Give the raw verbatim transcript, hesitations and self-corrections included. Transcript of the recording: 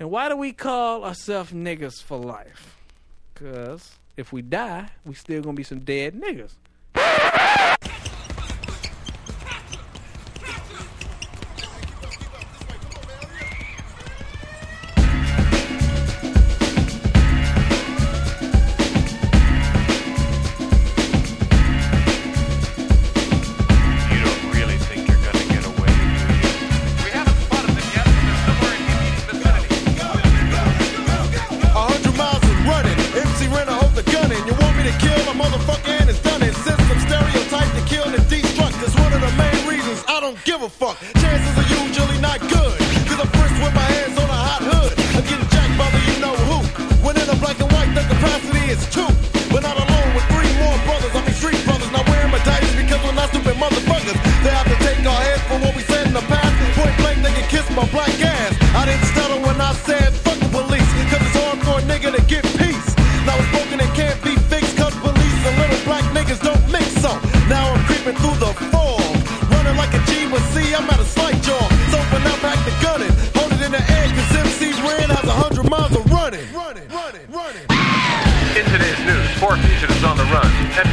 And why do we call ourselves niggas for life? Because if we die, we still gonna be some dead niggas. Give a fuck. Chances are usually not good. Cause I'm first with my hands on a hot hood. I'm getting jacked by the you know who. When in a black and white, the capacity is two. But not alone with three more brothers. I mean street brothers. Not wearing my dice because we're not stupid motherfuckers. They have to take our heads for what we said in the past. Point blank, they can kiss my black ass. I didn't stutter when I said fuck the police. Cause it's hard for a nigga to get peace. Now it's broken, it can't be fixed. Cause police and little black niggas don't mix so. Now I'm creeping through the fog. Running like a G, but see, I'm at a slight jog. So when I back the gun and hold it in the air, cause M C Ren has a hundred miles of running. Running, running, running. In today's news, four fugitives on the run.